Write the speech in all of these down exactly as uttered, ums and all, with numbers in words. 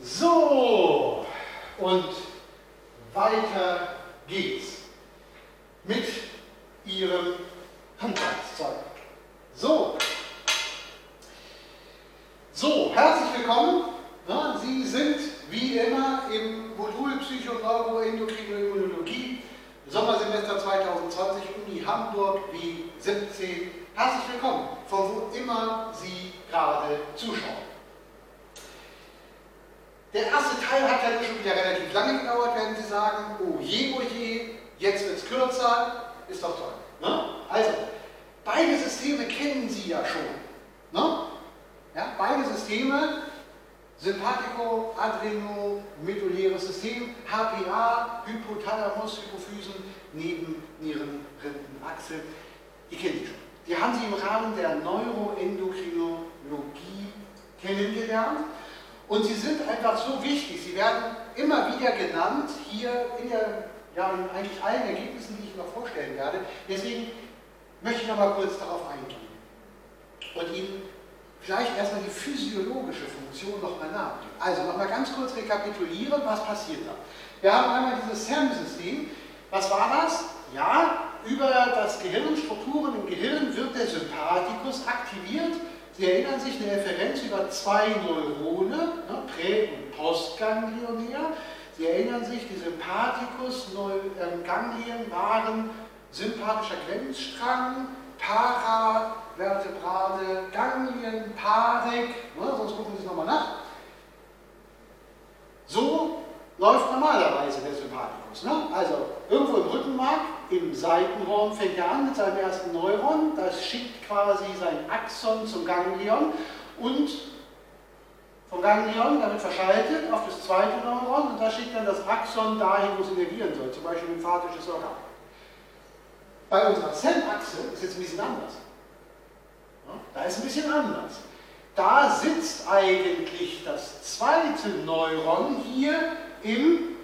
So, und weiter geht's mit Ihrem Handwerkszeug. So, so, herzlich willkommen. Na, Sie sind wie immer im Modul Psycho-Neuro-Endokrinologie, Sommersemester zweitausendzwanzig, Uni Hamburg, W siebzehn. Herzlich willkommen, von wo immer Sie gerade zuschauen. Der erste Teil hat ja schon wieder relativ lange gedauert, werden Sie sagen, oh je, oh je, jetzt wird es kürzer, ist doch toll. Ne? Also, beide Systeme kennen Sie ja schon. Ne? Ja, beide Systeme, Sympathiko, Adreno, medulläres System, H P A, Hypothalamus, Hypophysen, Nebennierenrindenachse, die kennen Sie schon. Die haben Sie im Rahmen der Neuroendokrinologie kennengelernt. Und sie sind einfach so wichtig, sie werden immer wieder genannt, hier in, der, ja, in eigentlich allen Ergebnissen, die ich noch vorstellen werde. Deswegen möchte ich noch mal kurz darauf eingehen und Ihnen vielleicht erstmal die physiologische Funktion noch mal nahebringen. Also noch mal ganz kurz rekapitulieren, was passiert da. Wir haben einmal dieses S A M-System. Was war das? Ja, über das Gehirn, Strukturen im Gehirn wird der Sympathikus aktiviert. Sie erinnern sich, eine Referenz über zwei Neurone, ne, prä- und postganglionär. Sie erinnern sich, die Sympathikus-Ganglien waren sympathischer Grenzstrang, paravertebrale Ganglien, Parek, ne, sonst gucken Sie es nochmal nach. So läuft normalerweise der Sympathikus. Ne? Also irgendwo im Rückenmark, im Seitenhorn fängt er an mit seinem ersten Neuron, das schickt quasi sein Axon zum Ganglion und vom Ganglion damit verschaltet auf das zweite Neuron und da schickt dann das Axon dahin, wo es innervieren soll, zum Beispiel lymphatisches Organ. Bei unserer S A M-Achse ist jetzt ein bisschen anders. Ja? Da ist ein bisschen anders. Da sitzt eigentlich das zweite Neuron hier im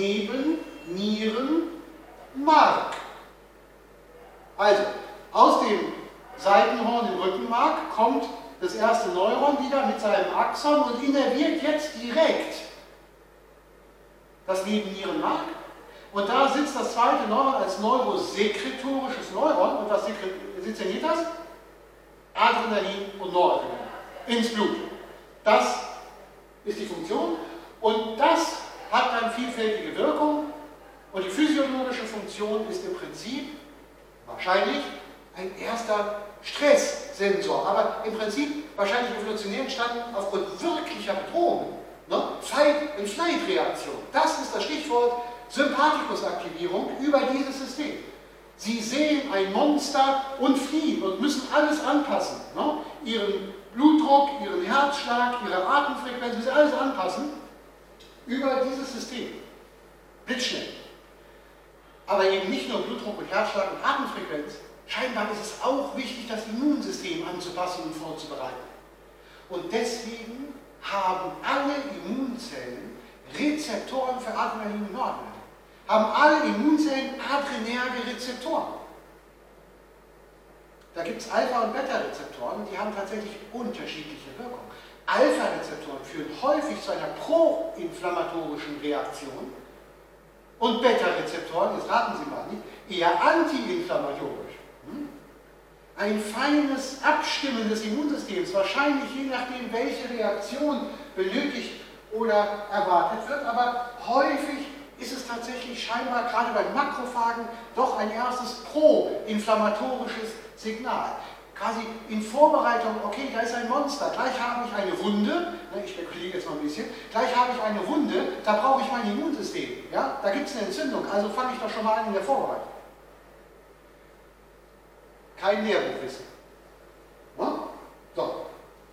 Nebennierenmark. Also, aus dem Seitenhorn im Rückenmark kommt das erste Neuron wieder mit seinem Axon und innerviert jetzt direkt das Nebennierenmark. Und da sitzt das zweite Neuron als neurosekretorisches Neuron. Und was sekretiert das? Adrenalin und Noradrenalin ins Blut. Das ist die Funktion. Und das hat dann vielfältige Wirkung. Und die physiologische Funktion ist im Prinzip wahrscheinlich ein erster Stresssensor, aber im Prinzip wahrscheinlich evolutionär entstanden aufgrund wirklicher Bedrohungen. Ne? Fight-and-Flight-Reaktion. Das ist das Stichwort Sympathikusaktivierung über dieses System. Sie sehen ein Monster und fliehen und müssen alles anpassen. Ne? Ihren Blutdruck, Ihren Herzschlag, Ihre Atemfrequenz, müssen alles anpassen über dieses System. Blitzschnell. Aber eben nicht nur Blutdruck und Herzschlag und Atemfrequenz. Scheinbar ist es auch wichtig, das Immunsystem anzupassen und vorzubereiten. Und deswegen haben alle Immunzellen Rezeptoren für Adrenalin und Noradrenalin. Haben alle Immunzellen adrenerge Rezeptoren. Da gibt es Alpha- und Beta-Rezeptoren, die haben tatsächlich unterschiedliche Wirkungen. Alpha-Rezeptoren führen häufig zu einer proinflammatorischen Reaktion und Beta-Rezeptoren, jetzt raten Sie mal nicht, eher antiinflammatorisch. Hm? Ein feines Abstimmen des Immunsystems, wahrscheinlich je nachdem, welche Reaktion benötigt oder erwartet wird, aber häufig ist es tatsächlich scheinbar gerade bei Makrophagen doch ein erstes proinflammatorisches Signal. Quasi in Vorbereitung, okay, da ist ein Monster, gleich habe ich eine Wunde, ich spekuliere jetzt mal ein bisschen, gleich habe ich eine Wunde, da brauche ich mein Immunsystem, ja? Da gibt es eine Entzündung, also fange ich doch schon mal an in der Vorbereitung. Kein Lehrbuchwissen. Ja? So.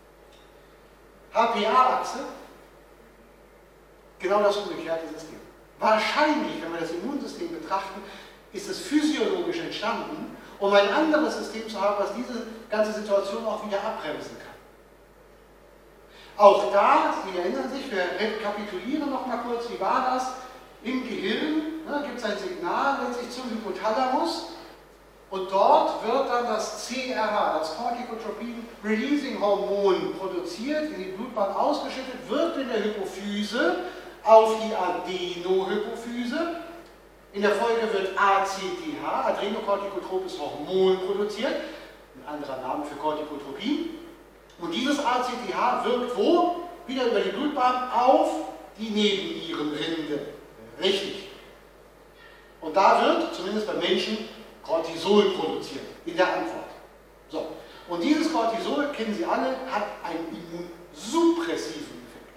H P A-Achse, genau das umgekehrte System. Wahrscheinlich, wenn wir das Immunsystem betrachten, ist es physiologisch entstanden, um ein anderes System zu haben, was diese ganze Situation auch wieder abbremsen kann. Auch da, Sie erinnern sich, wir rekapitulieren noch mal kurz, wie war das? Im Gehirn ne, gibt es ein Signal letztlich zum Hypothalamus Und dort wird dann das C R H, das Corticotropin-Releasing-Hormon, produziert, in die Blutbahn ausgeschüttet, wird in der Hypophyse auf die Adenohypophyse. In der Folge wird A C T H, adrenokortikotropes Hormon, produziert. Ein anderer Name für Corticotropin. Und dieses A C T H wirkt wo? Wieder über die Blutbahn auf die Nebennierenrinde. Richtig. Und da wird, zumindest bei Menschen, Cortisol produziert, in der Antwort. So. Und dieses Cortisol, kennen Sie alle, hat einen immunsuppressiven Effekt.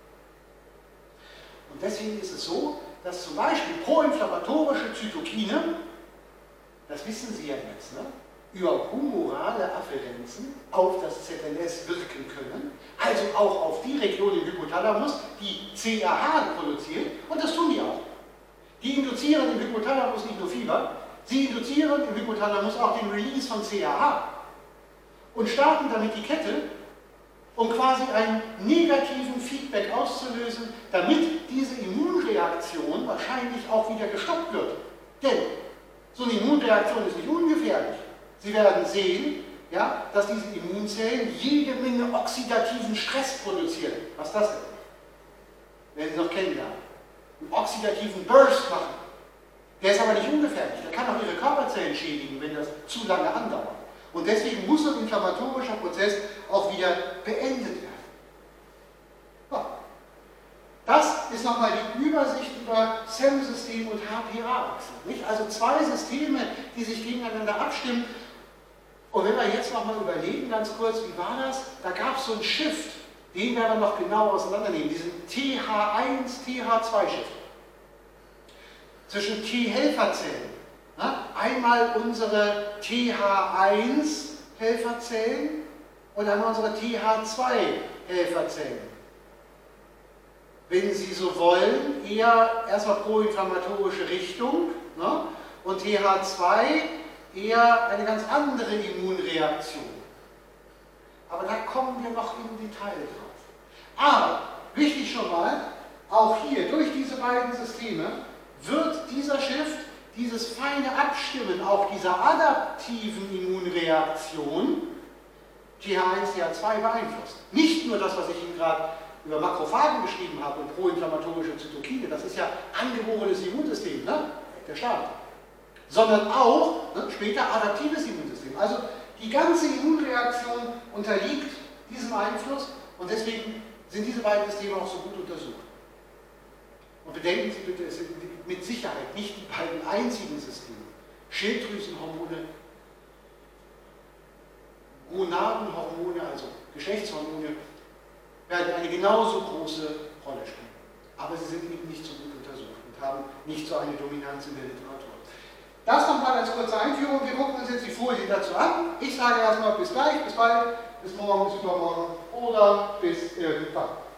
Und deswegen ist es so, dass zum Beispiel proinflammatorische Zytokine, das wissen Sie ja jetzt, ne, über humorale Afferenzen auf das Z N S wirken können, also auch auf die Region im Hypothalamus, die C R H produziert, und das tun die auch. Die induzieren im Hypothalamus nicht nur Fieber, sie induzieren im Hypothalamus auch den Release von C R H und starten damit die Kette, um quasi einen negativen Feedback auszulösen, damit diese Immunreaktion wahrscheinlich auch wieder gestoppt wird. Denn so eine Immunreaktion ist nicht ungefährlich. Sie werden sehen, ja, dass diese Immunzellen jede Menge oxidativen Stress produzieren. Was ist das denn? Werden Sie noch kennenlernen. Einen oxidativen Burst machen. Der ist aber nicht ungefährlich. Der kann auch Ihre Körperzellen schädigen, wenn das zu lange andauert. Und deswegen muss so ein inflammatorischer Prozess auch wieder beendet werden. So. Das ist nochmal die Übersicht über S E M-System und H P A-Achse. Also zwei Systeme, die sich gegeneinander abstimmen. Und wenn wir jetzt nochmal überlegen, ganz kurz, wie war das? Da gab es so einen Shift, den werden wir noch genau auseinandernehmen, diesen T H eins T H zwei Shift. Zwischen T-Helferzellen. Einmal unsere T H eins Helferzellen und einmal unsere T H zwei Helferzellen. Wenn Sie so wollen, eher erstmal proinflammatorische Richtung, ne? Und T H zwei eher eine ganz andere Immunreaktion. Aber da kommen wir noch im Detail drauf. Aber wichtig schon mal, auch hier durch diese beiden Systeme wird dieser Shift, dieses feine Abstimmen auch dieser adaptiven Immunreaktion T H eins T H zwei beeinflusst. Nicht nur das, was ich Ihnen gerade über Makrophagen geschrieben habe und proinflammatorische Zytokine, das ist ja angeborenes Immunsystem, ne? Der Staat. Sondern auch ne, später adaptives Immunsystem. Also die ganze Immunreaktion unterliegt diesem Einfluss und deswegen sind diese beiden Systeme auch so gut untersucht. Und bedenken Sie bitte, es sind mit Sicherheit nicht die beiden einzigen Systeme. Schilddrüsenhormone, Gonadenhormone, also Geschlechtshormone, werden eine genauso große Rolle spielen. Aber sie sind eben nicht so gut untersucht und haben nicht so eine Dominanz in der Literatur. Das nochmal als kurze Einführung. Wir gucken uns jetzt die Folien dazu an. Ich sage erstmal bis gleich, bis bald, bis morgen, bis übermorgen oder bis irgendwann.